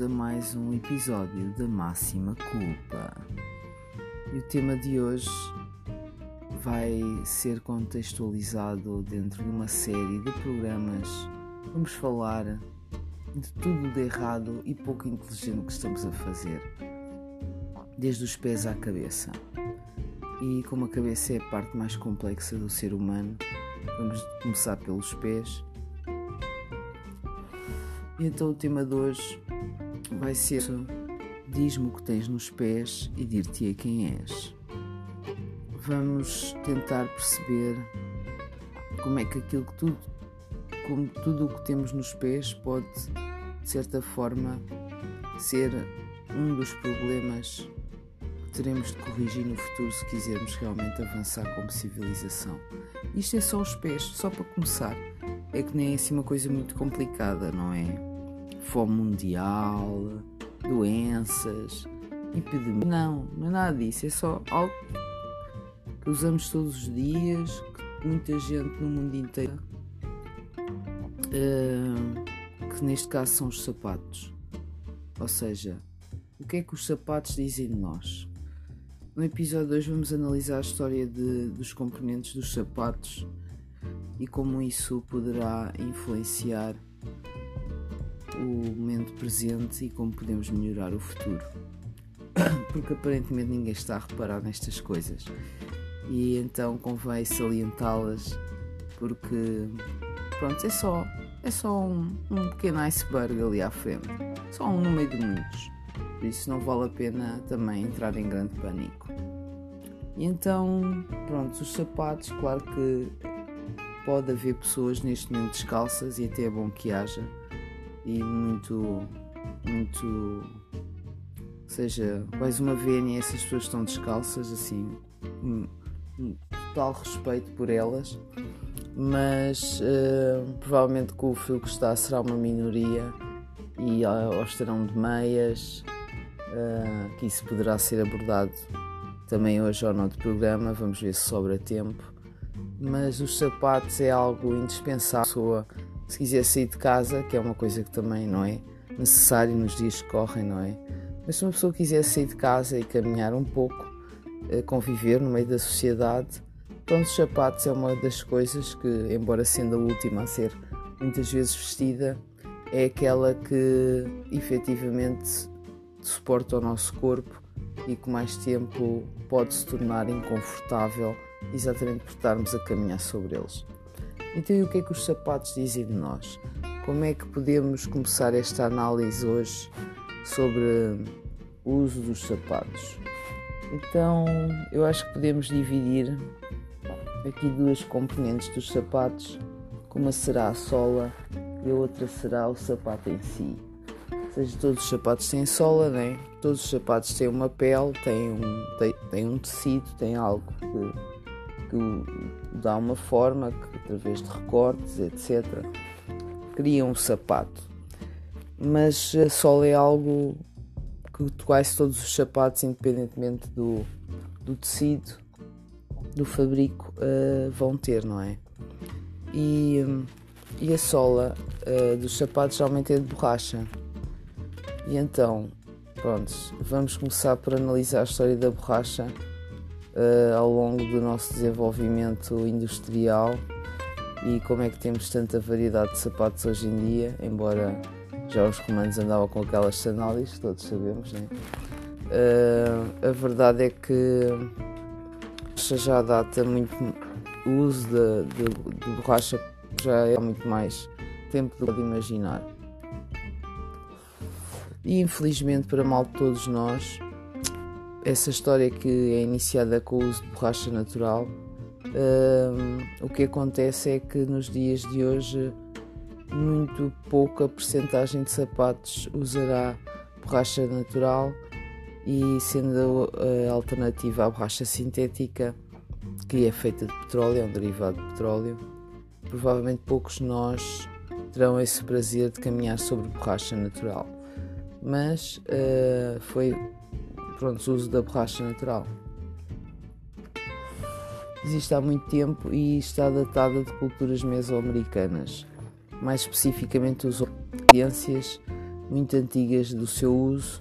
a mais um episódio da Máxima Culpa. E o tema de hoje vai ser contextualizado dentro de uma série de programas. Vamos falar de tudo de errado e pouco inteligente que estamos a fazer, desde os pés à cabeça. E como a cabeça é a parte mais complexa do ser humano, vamos começar pelos pés. E então o tema de hoje vai ser: diz-me o que tens nos pés e dir-te-ei quem és. Vamos tentar perceber como é que como tudo o que temos nos pés pode, de certa forma, ser um dos problemas que teremos de corrigir no futuro se quisermos realmente avançar como civilização. Isto é só os pés, só para começar. É que nem é assim uma coisa muito complicada, não é? Fome mundial, doenças, epidemia. Não é nada disso. É só algo que usamos todos os dias, que muita gente no mundo inteiro, que neste caso são os sapatos. Ou seja, o que é que os sapatos dizem de nós? No episódio de hoje vamos analisar a história dos componentes dos sapatos e como isso poderá influenciar o momento presente e como podemos melhorar o futuro. Porque aparentemente ninguém está a reparar nestas coisas e então convém salientá-las, porque pronto, é só um pequeno iceberg ali à frente, só um no meio de muitos, por isso não vale a pena também entrar em grande pânico. E então pronto, os sapatos, claro que pode haver pessoas neste momento descalças e até é bom que haja, e muito, ou seja, quase uma vênia, essas pessoas estão descalças, assim, total respeito por elas, mas provavelmente que o fio que está será uma minoria e ou estarão de meias, que isso poderá ser abordado também hoje ou noutro programa, vamos ver se sobra tempo. Mas os sapatos é algo indispensável se quiser sair de casa, que é uma coisa que também não é necessário nos dias que correm, não é? Mas se uma pessoa quiser sair de casa e caminhar um pouco, conviver no meio da sociedade, então os sapatos é uma das coisas que, embora sendo a última a ser muitas vezes vestida, é aquela que efetivamente suporta o nosso corpo e que mais tempo pode se tornar inconfortável exatamente por estarmos a caminhar sobre eles. Então, e o que é que os sapatos dizem de nós? Como é que podemos começar esta análise hoje sobre o uso dos sapatos? Então, eu acho que podemos dividir aqui duas componentes dos sapatos, uma será a sola e a outra será o sapato em si. Ou seja, todos os sapatos têm sola, não é? Todos os sapatos têm uma pele, têm um tecido, têm algo que dá uma forma, que através de recortes, etc., cria um sapato. Mas a sola é algo que quase todos os sapatos, independentemente do tecido, do fabrico, vão ter, não é? E a sola dos sapatos geralmente é de borracha. E então, pronto, vamos começar por analisar a história da borracha ao longo do nosso desenvolvimento industrial e como é que temos tanta variedade de sapatos hoje em dia, embora já os romanos andavam com aquelas sandálias, todos sabemos, né? A verdade é que já data muito o uso de borracha, já é há muito mais tempo do que pode imaginar. E infelizmente para mal de todos nós, essa história que é iniciada com o uso de borracha natural, o que acontece é que nos dias de hoje muito pouca percentagem de sapatos usará borracha natural, e sendo a alternativa à borracha sintética, que é feita de petróleo, é um derivado de petróleo, provavelmente poucos de nós terão esse prazer de caminhar sobre borracha natural. Mas foi o uso da borracha natural. Existe há muito tempo e está datada de culturas mesoamericanas, mais especificamente os ciências muito antigas do seu uso,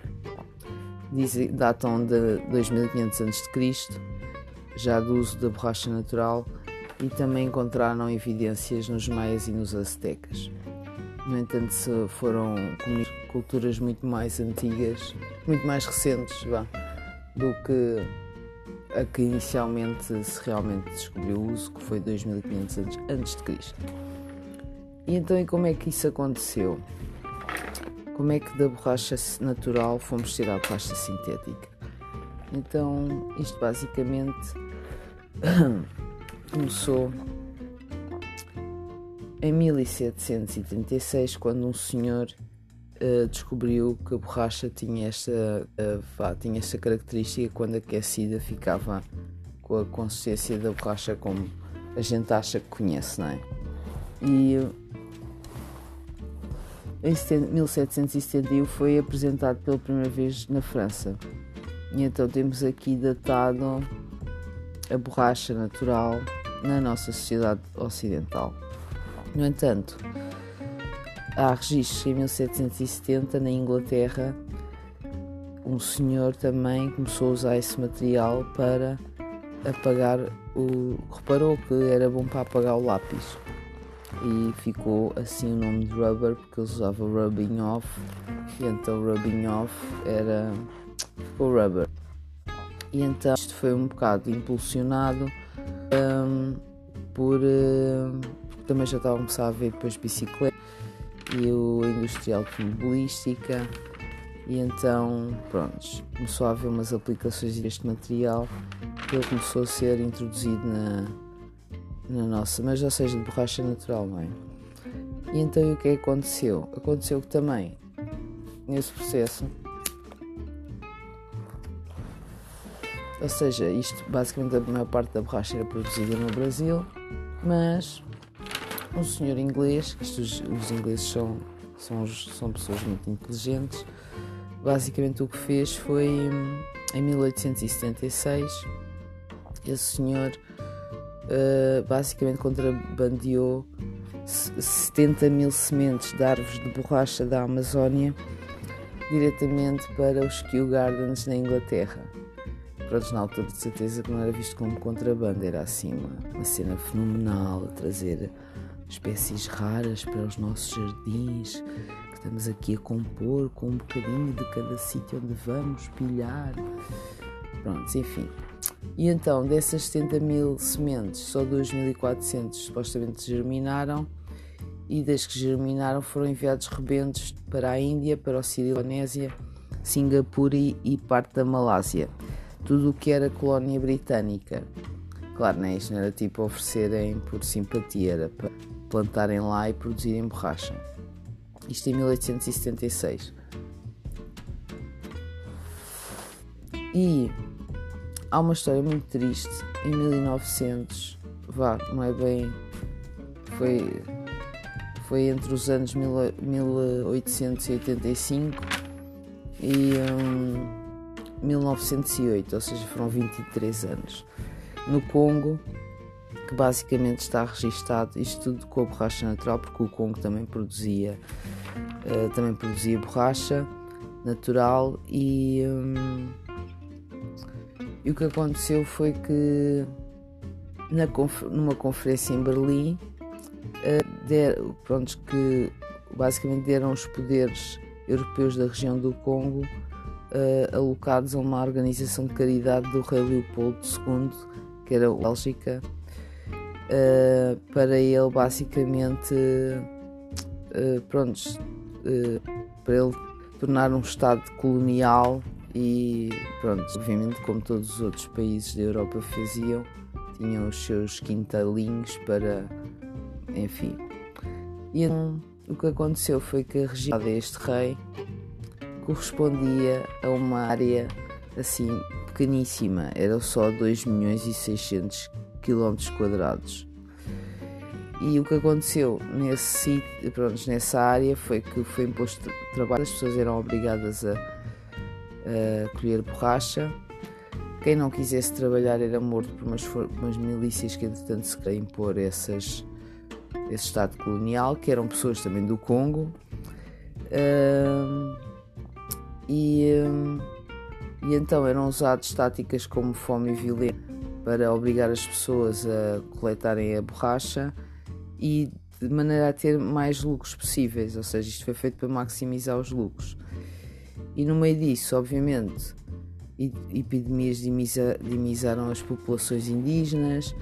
datam de 2500 a.C., já do uso da borracha natural, e também encontraram evidências nos maias e nos aztecas. No entanto, foram culturas muito mais antigas, muito mais recentes do que a que inicialmente se realmente descobriu o uso, que foi 2500 a.C. E então, e como é que isso aconteceu? Como é que da borracha natural fomos tirar a borracha sintética? Então, isto basicamente começou em 1736, quando um senhor descobriu que a borracha tinha esta característica: quando aquecida ficava com a consistência da borracha como a gente acha que conhece, não é? E em 1771 foi apresentado pela primeira vez na França. E então temos aqui datado a borracha natural na nossa sociedade ocidental. No entanto, há registros em 1770 na Inglaterra. Um senhor também começou a usar esse material para apagar reparou que era bom para apagar o lápis, e ficou assim o nome de rubber, porque eles usavam rubbing off, e então rubbing off ficou rubber. E então isto foi um bocado impulsionado porque também já estava a começar a ver depois bicicleta e a indústria automobilística, e então começou a haver umas aplicações deste material, que ele começou a ser introduzido na nossa, mas ou seja, de borracha natural, não é? E então o que é que aconteceu? Aconteceu que também nesse processo, ou seja, isto basicamente a maior parte da borracha era produzida no Brasil, mas um senhor inglês, os ingleses são pessoas muito inteligentes, basicamente o que fez foi, em 1876, esse senhor basicamente contrabandeou 70 mil sementes de árvores de borracha da Amazónia diretamente para os Kew Gardens na Inglaterra. Na altura, de certeza que não era visto como contrabando, era assim uma cena fenomenal, a trazer espécies raras para os nossos jardins, que estamos aqui a compor com um bocadinho de cada sítio onde vamos pilhar. Enfim. E então, dessas 70 mil sementes, só 2.400 supostamente germinaram, e das que germinaram foram enviados rebentos para a Índia, para o Sri Lanka, Singapura e parte da Malásia. Tudo o que era colónia britânica. Claro, né? Isto não era tipo oferecerem por simpatia, era para plantarem lá e produzirem borracha. Isto em 1876. E há uma história muito triste. Em 1900, não é bem... Foi entre os anos 1885 e 1908, ou seja, foram 23 anos. No Congo, que basicamente está registado, isto tudo com a borracha natural, porque o Congo também produzia borracha natural, e o que aconteceu foi que numa conferência em Berlim, que basicamente deram os poderes europeus da região do Congo alocados a uma organização de caridade do rei Leopoldo II, que era a Bélgica, para ele basicamente para ele tornar um estado colonial, e obviamente, como todos os outros países da Europa faziam, tinham os seus quintalinhos para, enfim. E então, o que aconteceu foi que a região deste rei correspondia a uma área assim pequeníssima, era só 2.600.000 km². E o que aconteceu nessa área foi que foi imposto trabalho, as pessoas eram obrigadas a colher borracha. Quem não quisesse trabalhar era morto por umas milícias que entretanto se queriam impor esse estado colonial, que eram pessoas também do Congo. E então eram usadas táticas como fome e violência para obrigar as pessoas a coletarem a borracha e de maneira a ter mais lucros possíveis, ou seja, isto foi feito para maximizar os lucros. E no meio disso, obviamente, epidemias dimizaram as populações indígenas,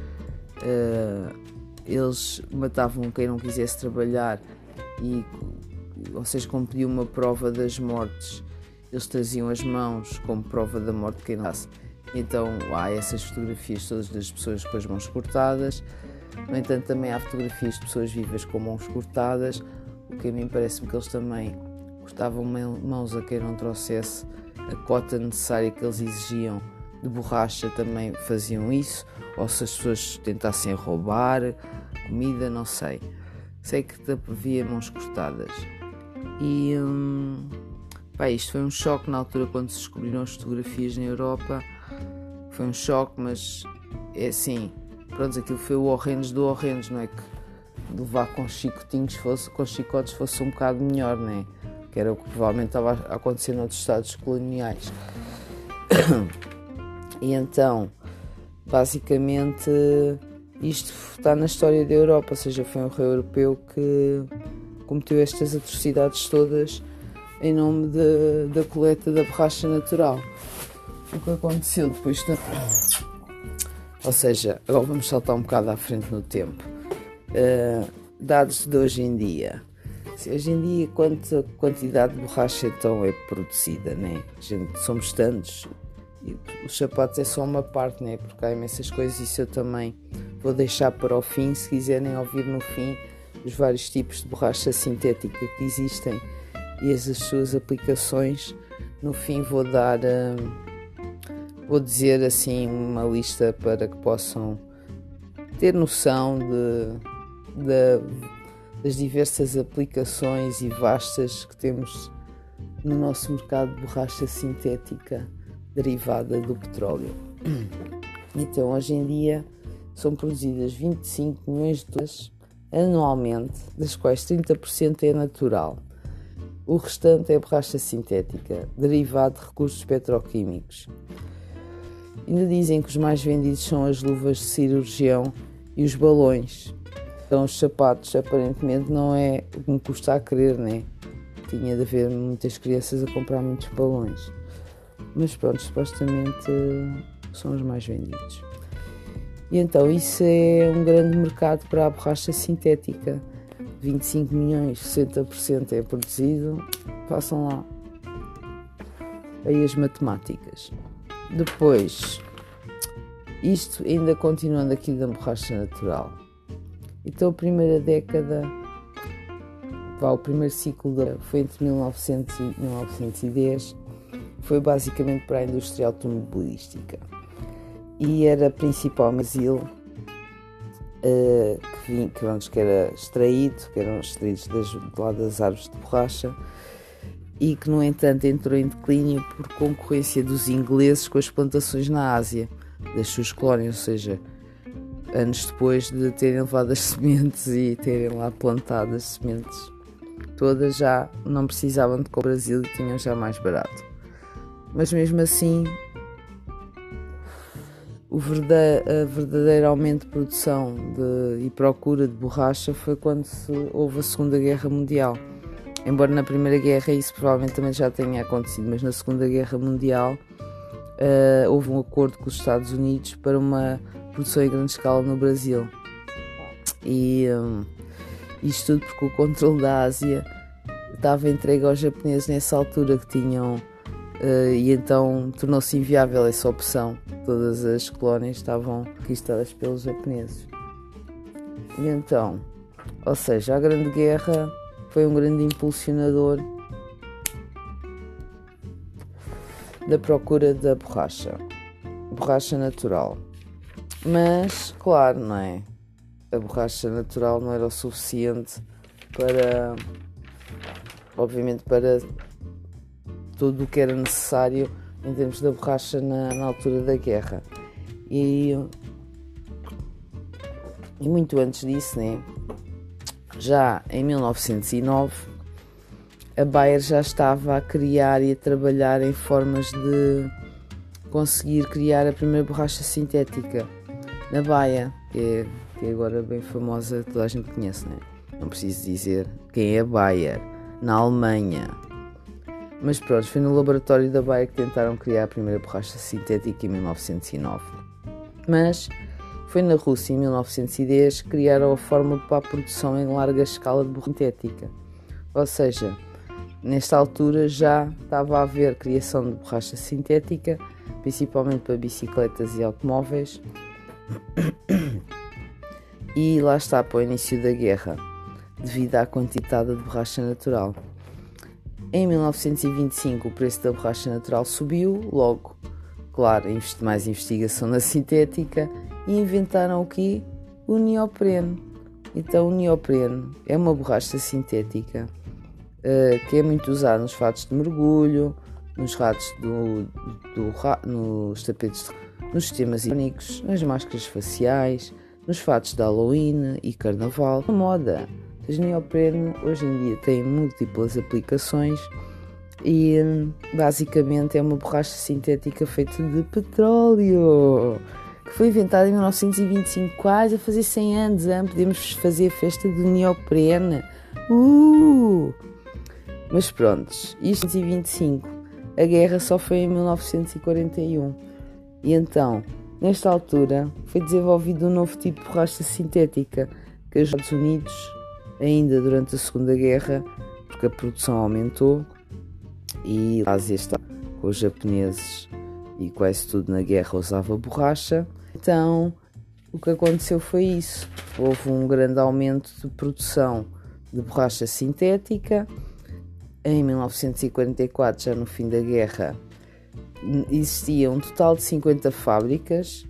eles matavam quem não quisesse trabalhar, ou seja, como pediam uma prova das mortes, eles traziam as mãos como prova da morte de quem nasce. Então há essas fotografias todas das pessoas com as mãos cortadas. No entanto, também há fotografias de pessoas vivas com mãos cortadas, o que a mim parece-me que eles também cortavam mãos a quem não trouxesse a cota necessária que eles exigiam de borracha, também faziam isso, ou se as pessoas tentassem roubar comida, não sei. Sei que havia mãos cortadas. E isto foi um choque na altura quando se descobriram as fotografias na Europa. Foi um choque, mas é assim, pronto, aquilo foi o horrendos do horrendos, não é? Que levar com chicotinhos com chicotes fosse um bocado melhor, não é? Que era o que provavelmente estava a acontecer noutros estados coloniais. E então, basicamente, isto está na história da Europa, ou seja, foi um rei europeu que cometeu estas atrocidades todas em nome da coleta da borracha natural. O que aconteceu depois ou seja, agora vamos saltar um bocado à frente no tempo. Dados de hoje em dia. Hoje em dia, quanta quantidade de borracha então é produzida, né? Somos tantos. E os sapatos é só uma parte, né? Porque há imensas coisas, isso eu também vou deixar para o fim, se quiserem ouvir no fim os vários tipos de borracha sintética que existem e as suas aplicações. No fim vou dizer assim uma lista para que possam ter noção das diversas aplicações e vastas que temos no nosso mercado de borracha sintética derivada do petróleo. Então, hoje em dia são produzidas 25 milhões de toneladas anualmente, das quais 30% é natural. O restante é borracha sintética, derivado de recursos petroquímicos. Ainda dizem que os mais vendidos são as luvas de cirurgião e os balões. Então os sapatos aparentemente não é o que me custa a crer, né? Tinha de haver muitas crianças a comprar muitos balões. Mas pronto, supostamente são os mais vendidos. E então isso é um grande mercado para a borracha sintética. 25 milhões, 60% é produzido. Façam lá aí as matemáticas. Depois, isto ainda continuando aqui da borracha natural. Então a primeira década, o primeiro ciclo foi entre 1900 e 1910, foi basicamente para a indústria automobilística. E era principalmente Brasil, que era extraído, que eram extraídos do lado das árvores de borracha, e que no entanto entrou em declínio por concorrência dos ingleses com as plantações na Ásia, das suas colónias, ou seja, anos depois de terem levado as sementes e terem lá plantado as sementes todas, já não precisavam de comprar o Brasil e tinham já mais barato. Mas mesmo assim, a verdadeiro aumento de produção e procura de borracha foi quando houve a Segunda Guerra Mundial. Embora na Primeira Guerra isso provavelmente também já tenha acontecido, mas na Segunda Guerra Mundial houve um acordo com os Estados Unidos para uma produção em grande escala no Brasil. E isto tudo porque o controle da Ásia estava entregue aos japoneses nessa altura, que tinham e então tornou-se inviável essa opção. Todas as colónias estavam conquistadas pelos japoneses. E então, ou seja, a Grande Guerra foi um grande impulsionador da procura da borracha natural. Mas, claro, não é? A borracha natural não era o suficiente para, obviamente, para tudo o que era necessário em termos da borracha na altura da guerra. E muito antes disso, né? Já em 1909, a Bayer já estava a criar e a trabalhar em formas de conseguir criar a primeira borracha sintética na Bayer, que é agora bem famosa, toda a gente conhece, não é? Não preciso dizer quem é a Bayer, na Alemanha. Mas pronto, foi no laboratório da Bayer que tentaram criar a primeira borracha sintética em 1909. Mas foi na Rússia, em 1910, que criaram a fórmula para a produção em larga escala de borracha sintética. Ou seja, nesta altura já estava a haver criação de borracha sintética, principalmente para bicicletas e automóveis. E lá está, para o início da guerra, devido à quantidade de borracha natural. Em 1925 o preço da borracha natural subiu, logo, claro, mais investigação na sintética, e inventaram o quê? O neoprene. Então o neoprene é uma borracha sintética que é muito usada nos fatos de mergulho, nos ratos nos tapetes, nos sistemas higiênicos, nas máscaras faciais, nos fatos de Halloween e Carnaval. A moda. O neoprene hoje em dia tem múltiplas aplicações e basicamente é uma borracha sintética feita de petróleo, que foi inventada em 1925, quase a fazer 100 anos. Podemos fazer a festa do neoprene. Mas pronto, isto em 1925, a guerra só foi em 1941. E então, nesta altura, foi desenvolvido um novo tipo de borracha sintética que os Estados Unidos, ainda durante a Segunda Guerra, porque a produção aumentou e a Ásia está com os japoneses e quase tudo na guerra usava borracha. Então, o que aconteceu foi isso. Houve um grande aumento de produção de borracha sintética. Em 1944, já no fim da guerra, existia um total de 50 fábricas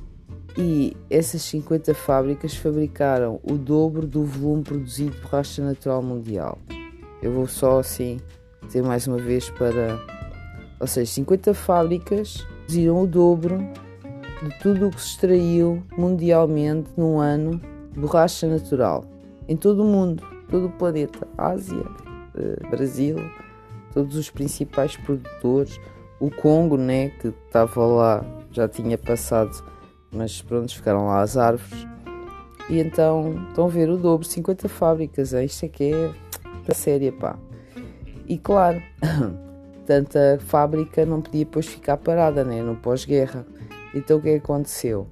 e essas 50 fábricas fabricaram o dobro do volume produzido de borracha natural mundial. Eu vou só assim dizer mais uma vez ou seja, 50 fábricas produziram o dobro de tudo o que se extraiu mundialmente num ano de borracha natural. Em todo o mundo, todo o planeta, Ásia, Brasil, todos os principais produtores, o Congo, né, que estava lá, já tinha passado, mas pronto, ficaram lá as árvores. E então, estão a ver o dobro, 50 fábricas, isto é que é da série, pá. E claro, tanta fábrica não podia depois ficar parada, né, no pós-guerra. Então o que aconteceu?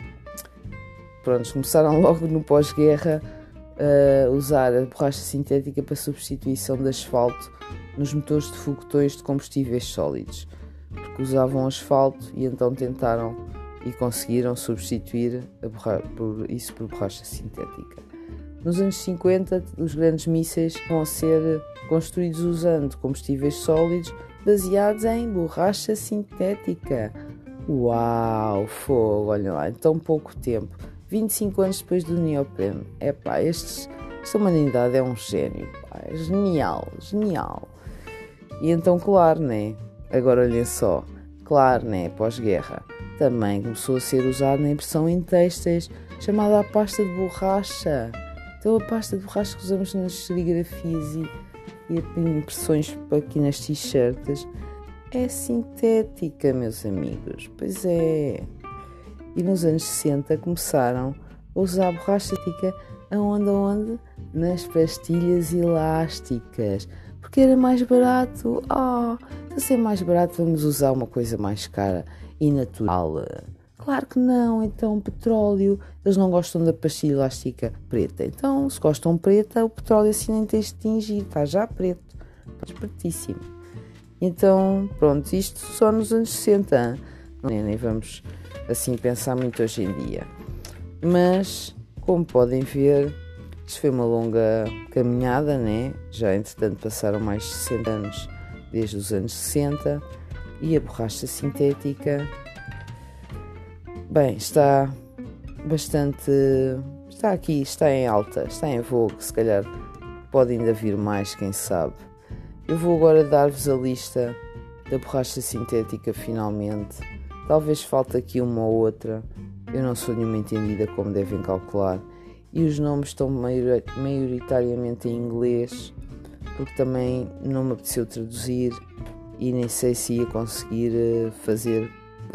Pronto, começaram logo no pós-guerra a usar a borracha sintética para substituição de asfalto nos motores de foguetões de combustíveis sólidos, porque usavam asfalto e então tentaram e conseguiram substituir por borracha sintética. Nos anos 50, os grandes mísseis vão ser construídos usando combustíveis sólidos baseados em borracha sintética. Uau, fogo, olha lá, em tão pouco tempo, 25 anos depois do neoprene. Epá, esta humanidade é um gênio, pá, é genial. E então, claro, né, agora olhem só, claro, né, pós-guerra, também começou a ser usado na impressão em têxteis, chamada a pasta de borracha. Então a pasta de borracha que usamos nas serigrafias e impressões aqui nas t-shirts é sintética, meus amigos. Pois é. E nos anos 60 começaram a usar a borracha sintética aonde? Nas pastilhas elásticas. Porque era mais barato. Então se é mais barato, vamos usar uma coisa mais cara e natural. Claro que não. Então petróleo, eles não gostam da pastilha elástica preta. Então se gostam preta, o petróleo assim nem tens de tingir, está já preto. Espertíssimo. Então pronto, isto só nos anos 60. Nem vamos assim pensar muito hoje em dia. Mas como podem ver, isto foi uma longa caminhada, né? Já entretanto passaram mais de 60 anos desde os anos 60 e a borracha sintética, bem, está aqui, está em alta, está em vogue, se calhar pode ainda vir mais, quem sabe. Eu vou agora dar-vos a lista da borracha sintética finalmente. Talvez falte aqui uma ou outra, eu não sou nenhuma entendida, como devem calcular, e os nomes estão maioritariamente em inglês, porque também não me apeteceu traduzir e nem sei se ia conseguir fazer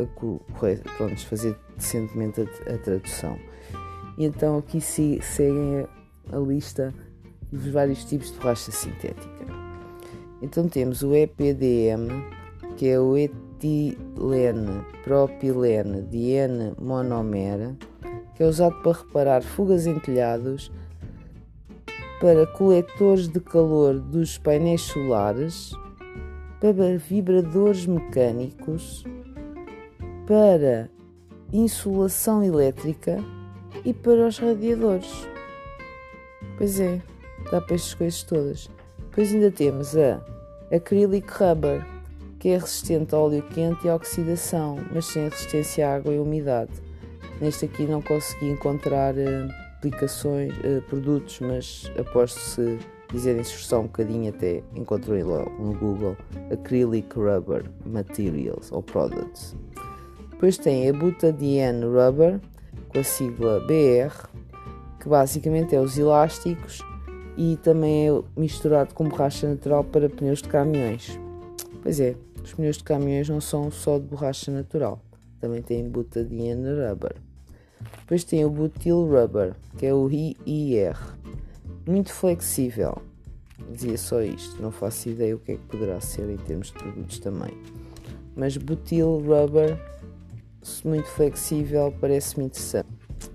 decentemente a tradução. E então aqui seguem a lista dos vários tipos de borracha sintética. Então temos o EPDM, que é o etilene propilene diene monomer, que é usado para reparar fugas em telhados, para coletores de calor dos painéis solares, para vibradores mecânicos, para insulação elétrica e para os radiadores. Pois é, dá para estas coisas todas. Depois ainda temos a acrylic rubber, que é resistente a óleo quente e à oxidação, mas sem resistência à água e umidade. Neste aqui não consegui encontrar produtos, mas aposto se dizer a instrução um bocadinho até encontrei logo no Google acrylic rubber materials ou products. Depois tem a butadiene rubber, com a sigla BR, que basicamente é os elásticos e também é misturado com borracha natural para pneus de caminhões. Pois é, os pneus de caminhões não são só de borracha natural, também tem butadiene rubber. Depois tem o butyl rubber, que é o IR, muito flexível. Dizia só isto, não faço ideia o que é que poderá ser em termos de produtos também. Mas butyl rubber, muito flexível, parece-me interessante.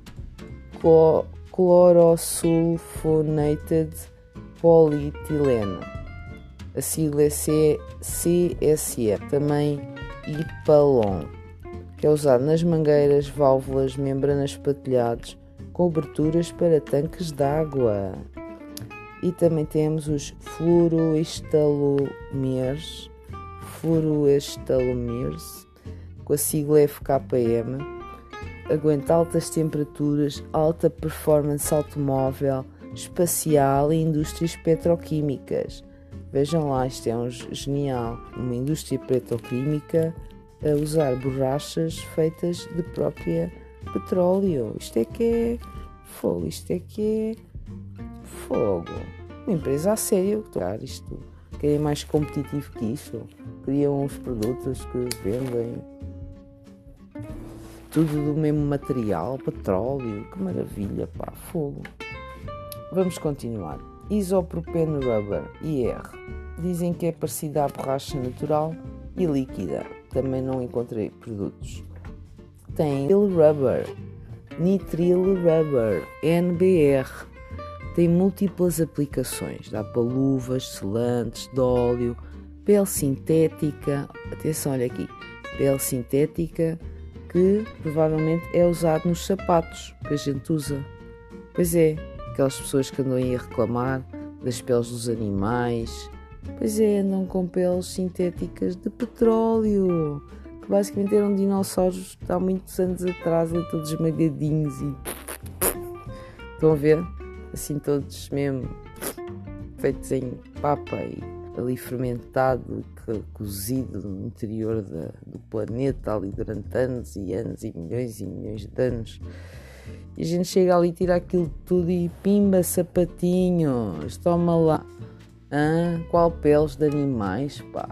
Chlorosulfonated polietilene, a sigla é CSE, também Ipalon, que é usado nas mangueiras, válvulas, membranas para telhados, com aberturas para tanques de água. E também temos os fluoroestalomers, com a sigla FKM, aguenta altas temperaturas, alta performance automóvel, espacial e indústrias petroquímicas. Vejam lá, isto é genial, uma indústria petroquímica a usar borrachas feitas de própria petróleo. Isto é que é fogo, Uma empresa a sério que tocar isto. Querem mais competitivo que isto? Criam uns produtos que vendem tudo do mesmo material, petróleo, que maravilha, pá, fogo. Vamos continuar. Isopropene rubber, IR. Dizem que é parecida à borracha natural e líquida. Também não encontrei produtos. Tem nitril rubber, NBR. Tem múltiplas aplicações. Dá para luvas, selantes, de óleo, pele sintética. Atenção, olha aqui. Pele sintética que provavelmente é usado nos sapatos que a gente usa. Pois é, aquelas pessoas que andam aí a reclamar das peles dos animais. Pois é, andam com peles sintéticas de petróleo, que basicamente eram dinossauros há muitos anos atrás, ali todos esmagadinhos e... Estão a ver? Assim todos mesmo feitos em papa e ali fermentado, cozido no interior do planeta ali durante anos e milhões de anos. E a gente chega ali, tira aquilo tudo e pimba, sapatinhos, toma lá. Qual peles de animais, pá?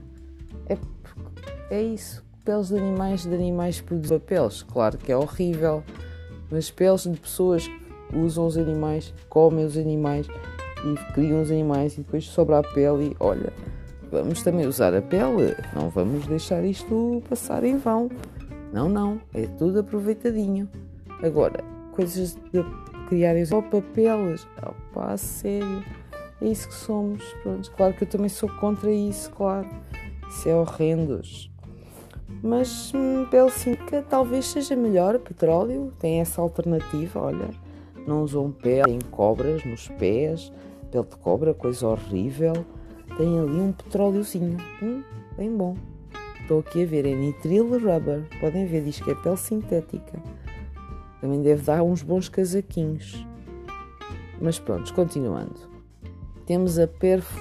É isso, peles de animais produzem peles, claro que é horrível, mas peles de pessoas que usam os animais, comem os animais e criam os animais e depois sobra a pele e olha, vamos também usar a pele, não vamos deixar isto passar em vão, não, é tudo aproveitadinho. Agora, coisas de criarem só papeles, a sério, é isso que somos, pronto, claro que eu também sou contra isso, claro, isso é horrendo. Mas pele sintética talvez seja melhor, petróleo, tem essa alternativa, olha, não usam pele, tem cobras nos pés, pele de cobra, coisa horrível, tem ali um petróleozinho, bem bom. Estou aqui a ver, é nitril rubber, podem ver, diz que é pele sintética, também deve dar uns bons casaquinhos. Mas pronto, continuando, temos a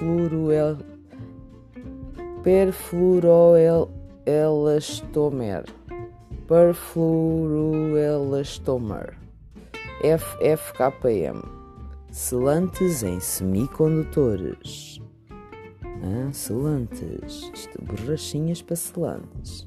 perfluoroelastomer, FFKM, selantes em semicondutores. Selantes. Isto, borrachinhas para selantes.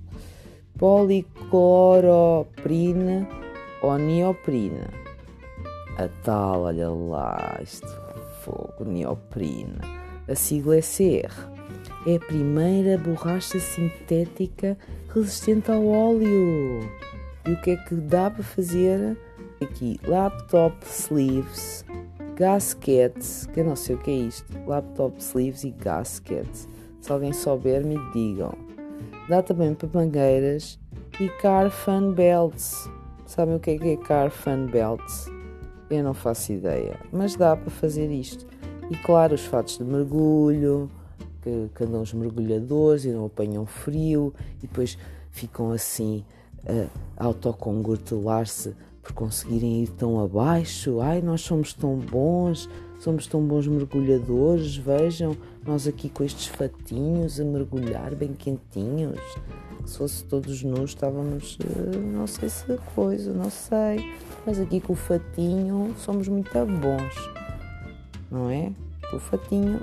Policloroprina ou neoprina. A tal, olha lá, isto, fogo, neoprina. A sigla é CR. É a primeira borracha sintética resistente ao óleo. E o que é que dá para fazer? Aqui, laptop sleeves, gaskets, que eu não sei o que é isto. Laptop sleeves e gaskets. Se alguém souber, me digam. Dá também para mangueiras e car fan belts. Sabem o que é car fan belts? Eu não faço ideia, mas dá para fazer isto. E claro, os fatos de mergulho, que andam os mergulhadores e não apanham frio e depois ficam assim a autocongratular-se por conseguirem ir tão abaixo. Ai, nós somos tão bons mergulhadores, vejam, nós aqui com estes fatinhos a mergulhar bem quentinhos. Se fosse todos nus estávamos, não sei se coisa, não sei, mas aqui com o fatinho somos muito bons, não é? O fatinho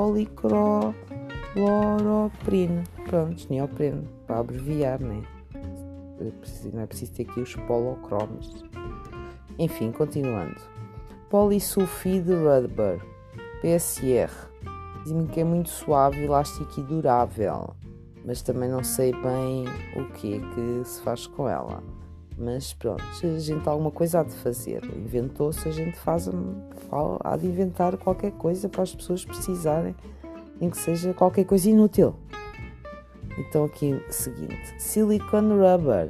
policloroprina, pronto, neopreno, para abreviar, não é? Não é preciso ter aqui os polocromos. Enfim, continuando. Polissulfide rubber, PSR. Dizem-me que é muito suave, elástico e durável, mas também não sei bem o que é que se faz com ela. Mas pronto, se a gente alguma coisa há de fazer, inventou-se, a gente há de inventar qualquer coisa para as pessoas precisarem, nem que seja qualquer coisa inútil. Então aqui o seguinte, silicone rubber,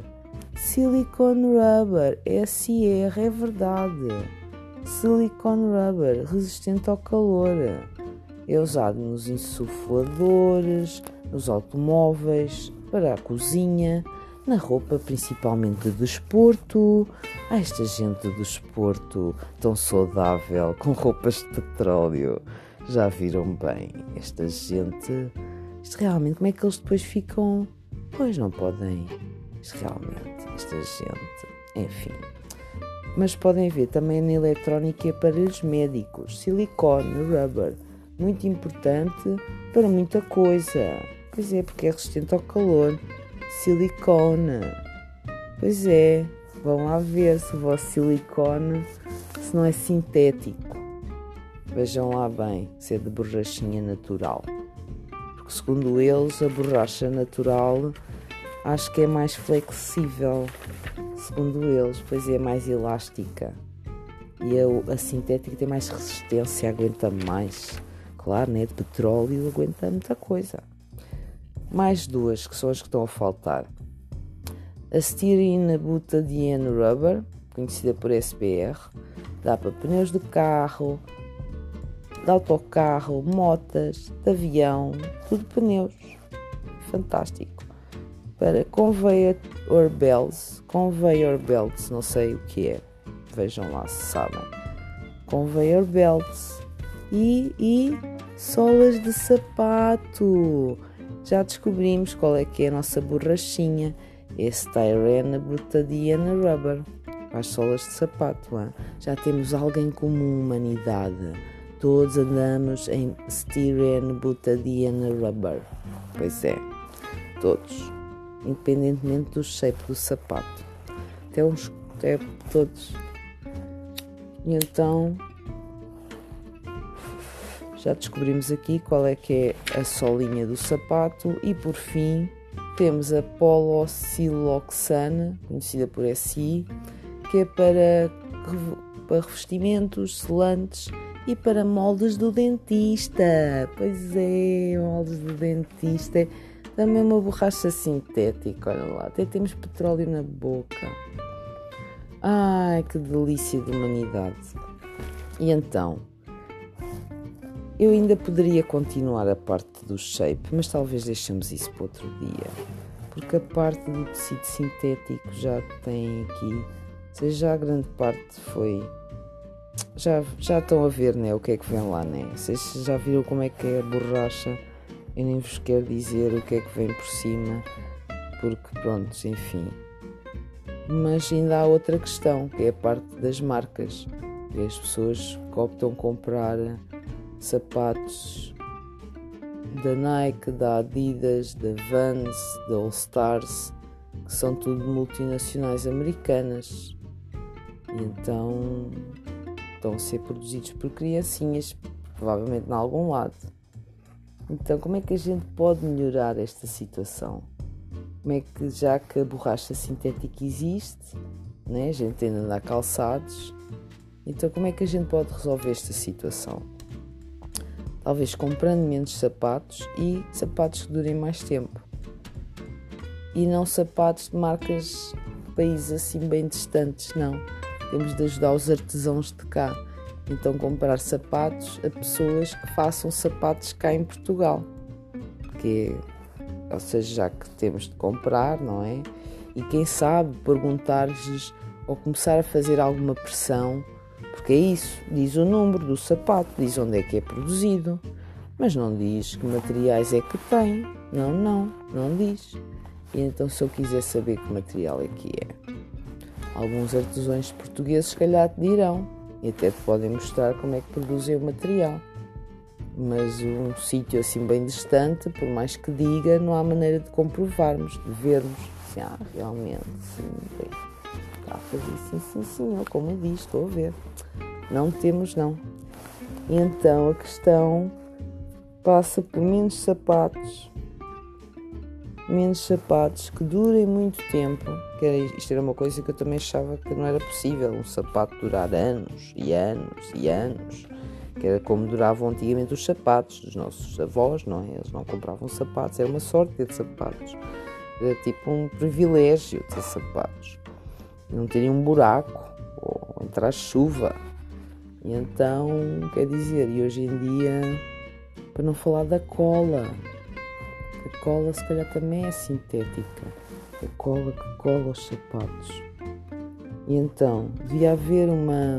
SR, é verdade, silicone rubber, resistente ao calor, é usado nos insufladores, nos automóveis, para a cozinha, na roupa principalmente de desporto. Esta gente do desporto tão saudável, com roupas de petróleo, já viram bem, esta gente... Isto realmente, como é que eles depois ficam? Pois não podem. Isto realmente, esta gente. Enfim. Mas podem ver também na eletrónica e aparelhos médicos. Silicone, rubber. Muito importante para muita coisa. Pois é, porque é resistente ao calor. Silicone. Pois é. Vão lá ver se o vosso silicone se não é sintético. Vejam lá bem se é de borrachinha natural. Segundo eles, a borracha natural acho que é mais flexível, segundo eles, pois é mais elástica. E a sintética tem mais resistência, aguenta mais. Claro, né? De petróleo aguenta muita coisa. Mais duas, que são as que estão a faltar. A Styrene Butadiene Rubber, conhecida por SBR, dá para pneus de carro, de autocarro, motas, de avião, tudo pneus. Fantástico. Para conveyor belts, não sei o que é, vejam lá se sabem. Conveyor belts e solas de sapato. Já descobrimos qual é que é a nossa borrachinha. É Styrene Butadiene Rubber. Para as solas de sapato. Hein? Já temos alguém comum, humanidade. Todos andamos em Styrene Butadiene Rubber. Pois é, todos. Independentemente do shape do sapato. Até todos. E então, já descobrimos aqui qual é que é a solinha do sapato. E por fim, temos a polosiloxane, conhecida por SI, que é para revestimentos, selantes e para moldes do dentista. Pois é, moldes do dentista. Também uma borracha sintética, olha lá. Até temos petróleo na boca. Ai, que delícia de humanidade. E então, eu ainda poderia continuar a parte do shape, mas talvez deixemos isso para outro dia. Porque a parte do tecido sintético já tem aqui, ou seja, já a grande parte foi... Já estão a ver, né, o que é que vem lá, né? Vocês já viram como é que é a borracha? Eu nem vos quero dizer o que é que vem por cima, porque pronto, enfim. Mas ainda há outra questão, que é a parte das marcas. Que as pessoas optam comprar sapatos da Nike, da Adidas, da Vans, da All Stars, que são tudo multinacionais americanas, e então estão a ser produzidos por criancinhas, provavelmente em algum lado. Então como é que a gente pode melhorar esta situação? Como é que, já que a borracha sintética existe, né, a gente tem de andar calçados, então como é que a gente pode resolver esta situação? Talvez comprando menos sapatos e sapatos que durem mais tempo. E não sapatos de marcas de países assim bem distantes, não. Temos de ajudar os artesãos de cá. Então comprar sapatos a pessoas que façam sapatos cá em Portugal. Ou seja, já que temos de comprar, não é? E quem sabe perguntar-lhes ou começar a fazer alguma pressão, porque é isso, diz o número do sapato, diz onde é que é produzido, mas não diz que materiais é que tem. Não diz. E então, se eu quiser saber que material é que é, alguns artesãos portugueses se calhar te dirão e até te podem mostrar como é que produzem o material. Mas um sítio assim bem distante, por mais que diga, não há maneira de comprovarmos, de vermos se realmente, sim, bem, está a fazer sim senhor, como eu disse, estou a ver. Não temos, não. E então a questão passa por menos sapatos que durem muito tempo. Isto era uma coisa que eu também achava que não era possível, um sapato durar anos e anos e anos, que era como duravam antigamente os sapatos dos nossos avós, não é? Eles não compravam sapatos, era uma sorte ter sapatos, era tipo um privilégio ter sapatos, não terem um buraco ou entrar chuva. E então, quer dizer, e hoje em dia, para não falar da cola, a cola se calhar também é sintética, a cola que cola os sapatos. E então, devia haver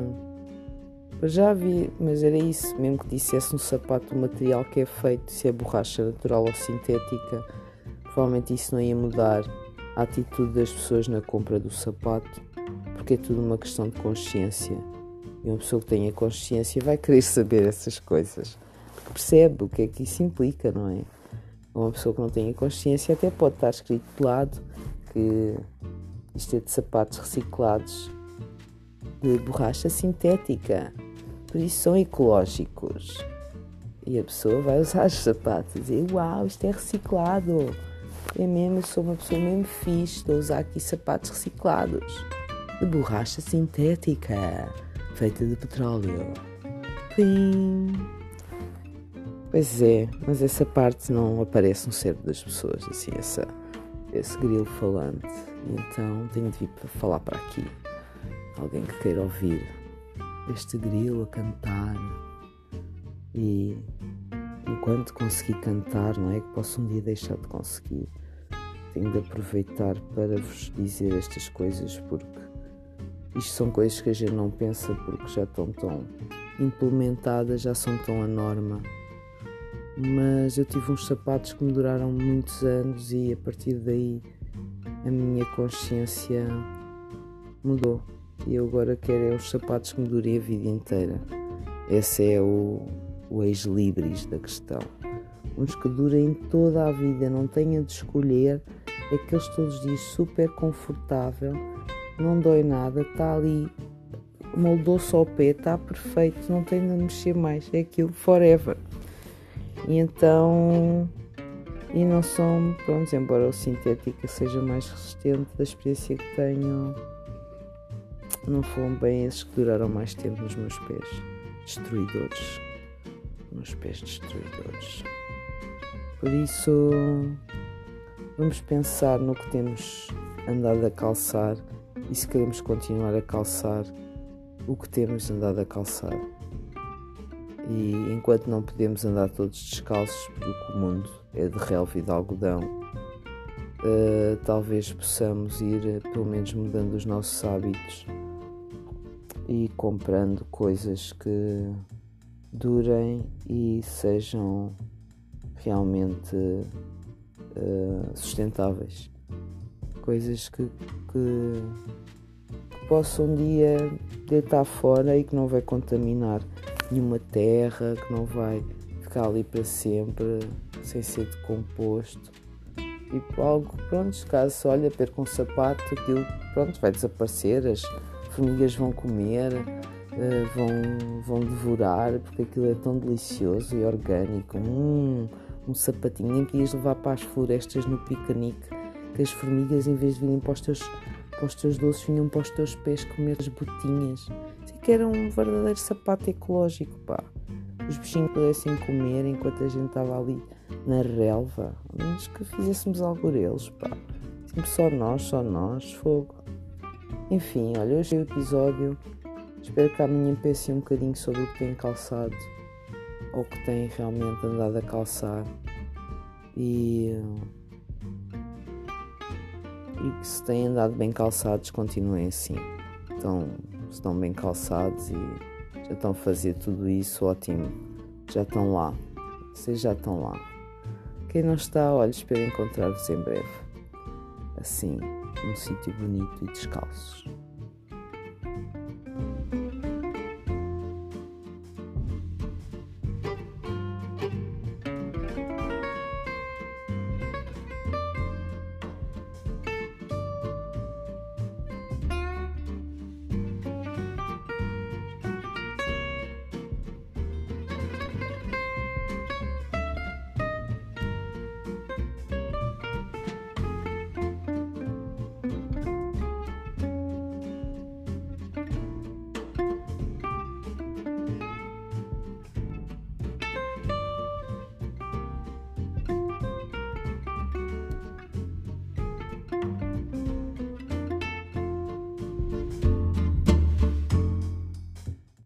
já havia, mas era isso, mesmo que dissesse um sapato o material que é feito, se é borracha natural ou sintética, provavelmente isso não ia mudar a atitude das pessoas na compra do sapato, porque é tudo uma questão de consciência. E uma pessoa que tenha consciência vai querer saber essas coisas, porque percebe o que é que isso implica, não é? Uma pessoa que não tenha consciência até pode estar escrito de lado que isto é de sapatos reciclados de borracha sintética, por isso são ecológicos. E a pessoa vai usar os sapatos e dizer: uau, isto é reciclado. É mesmo, eu sou uma pessoa mesmo fixe, estou a usar aqui sapatos reciclados de borracha sintética feita de petróleo. Fim. Pois é, mas essa parte não aparece no cérebro das pessoas, assim, esse grilo falante. E então tenho de vir para falar para aqui. Alguém que queira ouvir este grilo a cantar, e enquanto conseguir cantar, não é que posso um dia deixar de conseguir, tenho de aproveitar para vos dizer estas coisas, porque isto são coisas que a gente não pensa, porque já estão tão implementadas, já são tão a norma. Mas eu tive uns sapatos que me duraram muitos anos e a partir daí a minha consciência mudou. E eu agora quero os sapatos que me durem a vida inteira. Esse é o ex-libris da questão. Uns que durem toda a vida, não tenha de escolher, aqueles todos os dias super confortável, não dói nada, está ali, moldou-se ao pé, está perfeito, não tem de mexer mais, é aquilo forever. E então, e não são, pronto, embora o sintética seja mais resistente, da experiência que tenho, não foram bem esses que duraram mais tempo nos meus pés destruidores. Meus pés destruidores. Por isso, vamos pensar no que temos andado a calçar e se queremos continuar a calçar o que temos andado a calçar. E enquanto não podemos andar todos descalços, porque o mundo é de relva e de algodão, talvez possamos ir pelo menos mudando os nossos hábitos e comprando coisas que durem e sejam realmente sustentáveis. Coisas que possam um dia deitar fora e que não vai contaminar nenhuma terra, que não vai ficar ficar ali para sempre, sem ser decomposto. Tipo, algo, pronto, caso olha, perca um sapato, aquilo, pronto, vai desaparecer, as formigas vão comer, vão devorar, porque aquilo é tão delicioso e orgânico. Um sapatinho, nem querias levar para as florestas no piquenique, que as formigas, em vez de virem para os teus doces, vinham para os teus pés comer as botinhas. Isso é que era um verdadeiro sapato ecológico, pá. Os bichinhos pudessem comer enquanto a gente estava ali na relva. Mas que fizéssemos algo por eles, pá. Sempre só nós, fogo. Enfim, olha, hoje é o episódio. Espero que amanhã pensem um bocadinho sobre o que têm calçado, ou que têm realmente andado a calçar. E que se têm andado bem calçados, continuem assim. Então, se estão bem calçados e já estão a fazer tudo isso, ótimo. Já estão lá. Vocês já estão lá. Quem não está, olha, espero encontrar-vos em breve. Assim, num sítio bonito e descalços.